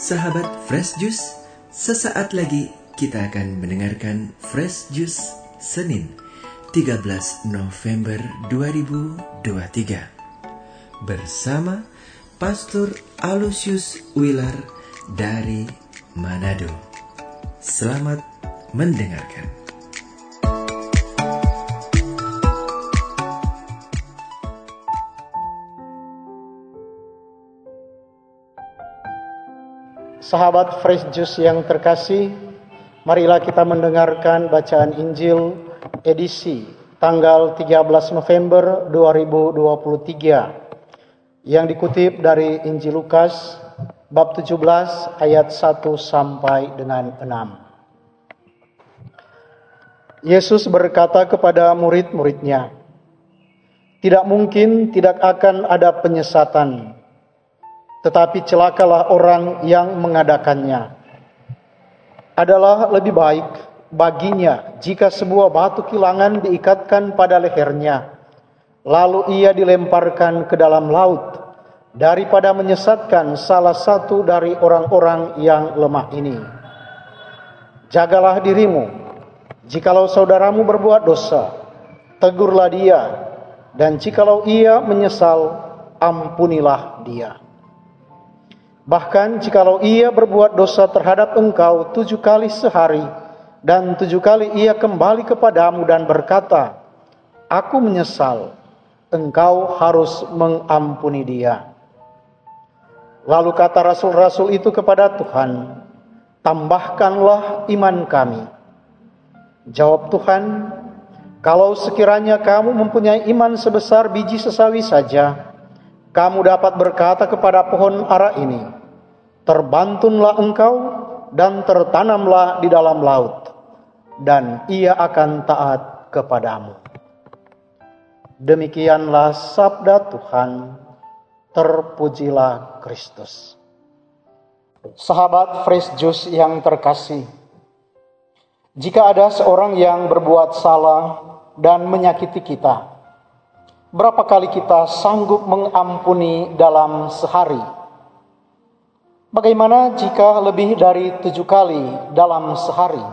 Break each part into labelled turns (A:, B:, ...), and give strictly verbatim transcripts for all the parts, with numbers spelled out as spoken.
A: Sahabat Fresh Juice, sesaat lagi kita akan mendengarkan Fresh Juice Senin tiga belas November dua ribu dua puluh tiga bersama Pastor Aloysius Wilar dari Manado. Selamat mendengarkan.
B: Sahabat Fresh Juice yang terkasih, marilah kita mendengarkan bacaan Injil edisi tanggal tiga belas November dua ribu dua puluh tiga yang dikutip dari Injil Lukas bab tujuh belas ayat satu sampai dengan enam. Yesus berkata kepada murid-muridnya, "Tidak mungkin tidak akan ada penyesatan, tetapi celakalah orang yang mengadakannya. Adalah lebih baik baginya jika sebuah batu kilangan diikatkan pada lehernya, lalu ia dilemparkan ke dalam laut, daripada menyesatkan salah satu dari orang-orang yang lemah ini. Jagalah dirimu, jikalau saudaramu berbuat dosa, tegurlah dia, dan jikalau ia menyesal, ampunilah dia. Bahkan jikalau ia berbuat dosa terhadap engkau tujuh kali sehari, dan tujuh kali ia kembali kepadamu dan berkata, 'Aku menyesal,' engkau harus mengampuni dia." Lalu kata rasul-rasul itu kepada Tuhan, "Tambahkanlah iman kami." Jawab Tuhan, "Kalau sekiranya kamu mempunyai iman sebesar biji sesawi saja, kamu dapat berkata kepada pohon ara ini, 'Terbantunlah engkau dan tertanamlah di dalam laut,' dan ia akan taat kepadamu." Demikianlah sabda Tuhan. Terpujilah Kristus. Sahabat Fresh Juice yang terkasih, jika ada seorang yang berbuat salah dan menyakiti kita, berapa kali kita sanggup mengampuni dalam sehari? Bagaimana jika lebih dari tujuh kali dalam sehari?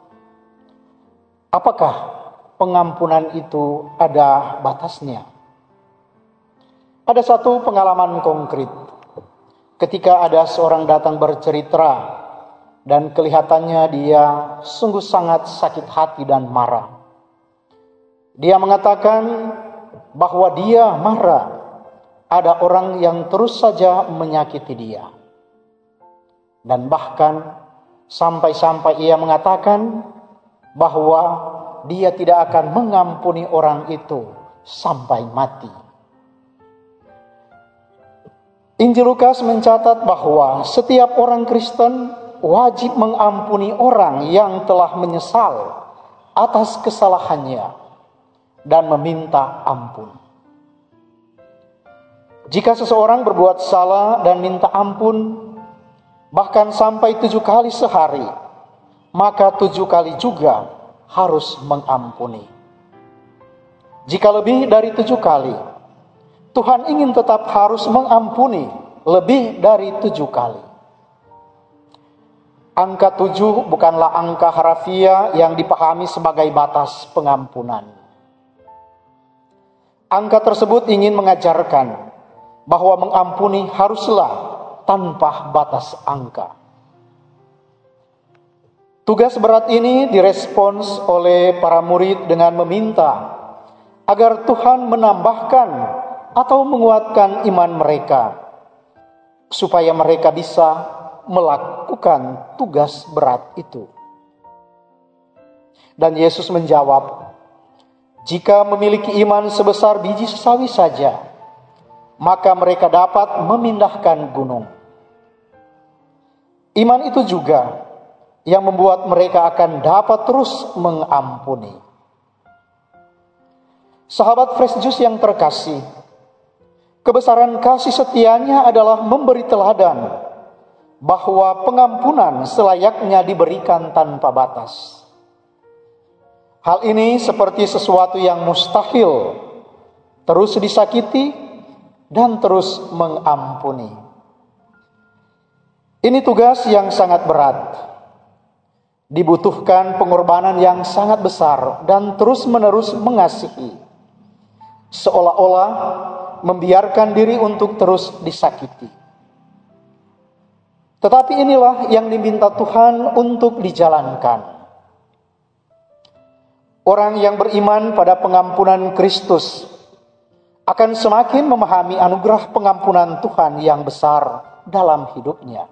B: Apakah pengampunan itu ada batasnya? Ada satu pengalaman konkret. Ketika ada seorang datang bercerita dan kelihatannya dia sungguh sangat sakit hati dan marah. Dia mengatakan bahwa dia marah ada orang yang terus saja menyakiti dia. Dan bahkan sampai-sampai ia mengatakan bahwa dia tidak akan mengampuni orang itu sampai mati. Injil Lukas mencatat bahwa setiap orang Kristen wajib mengampuni orang yang telah menyesal atas kesalahannya dan meminta ampun. Jika seseorang berbuat salah dan minta ampun, bahkan sampai tujuh kali sehari, maka tujuh kali juga harus mengampuni. Jika lebih dari tujuh kali, Tuhan ingin tetap harus mengampuni lebih dari tujuh kali. Angka tujuh bukanlah angka harafiah yang dipahami sebagai batas pengampunan. Angka tersebut ingin mengajarkan bahwa mengampuni haruslah tanpa batas angka. Tugas berat ini direspons oleh para murid dengan meminta agar Tuhan menambahkan atau menguatkan iman mereka, supaya mereka bisa melakukan tugas berat itu. Dan Yesus menjawab, "Jika memiliki iman sebesar biji sesawi saja, maka mereka dapat memindahkan gunung." Iman itu juga yang membuat mereka akan dapat terus mengampuni. Sahabat Fresh Juice yang terkasih, kebesaran kasih setianya adalah memberi teladan bahwa pengampunan selayaknya diberikan tanpa batas. Hal ini seperti sesuatu yang mustahil, terus disakiti dan terus mengampuni. Ini tugas yang sangat berat. Dibutuhkan pengorbanan yang sangat besar dan terus-menerus mengasihi. Seolah-olah membiarkan diri untuk terus disakiti. Tetapi inilah yang diminta Tuhan untuk dijalankan. Orang yang beriman pada pengampunan Kristus akan semakin memahami anugerah pengampunan Tuhan yang besar dalam hidupnya.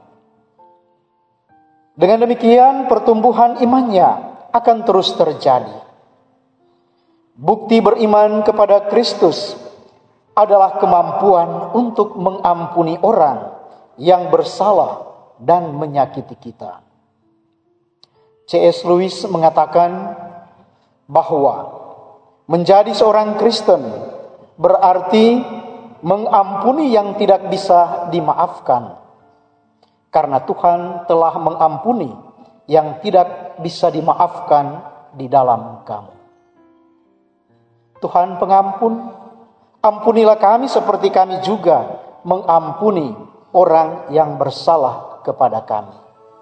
B: Dengan demikian, pertumbuhan imannya akan terus terjadi. Bukti beriman kepada Kristus adalah kemampuan untuk mengampuni orang yang bersalah dan menyakiti kita. C S Lewis mengatakan bahwa menjadi seorang Kristen berarti mengampuni yang tidak bisa dimaafkan, karena Tuhan telah mengampuni yang tidak bisa dimaafkan di dalam kamu. Tuhan pengampun, ampunilah kami seperti kami juga mengampuni orang yang bersalah kepada kami.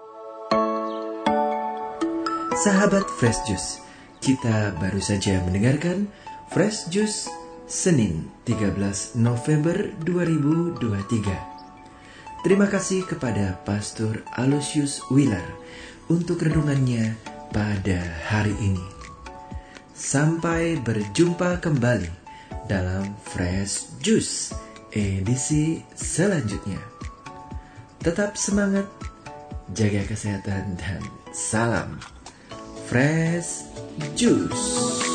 A: Sahabat Fresh Juice, kita baru saja mendengarkan Fresh Juice Senin tiga belas November dua ribu dua puluh tiga. Terima kasih kepada Pastor Aloysius Wheeler untuk renungannya pada hari ini. Sampai berjumpa kembali dalam Fresh Juice edisi selanjutnya. Tetap semangat, jaga kesehatan, dan salam Fresh Juice.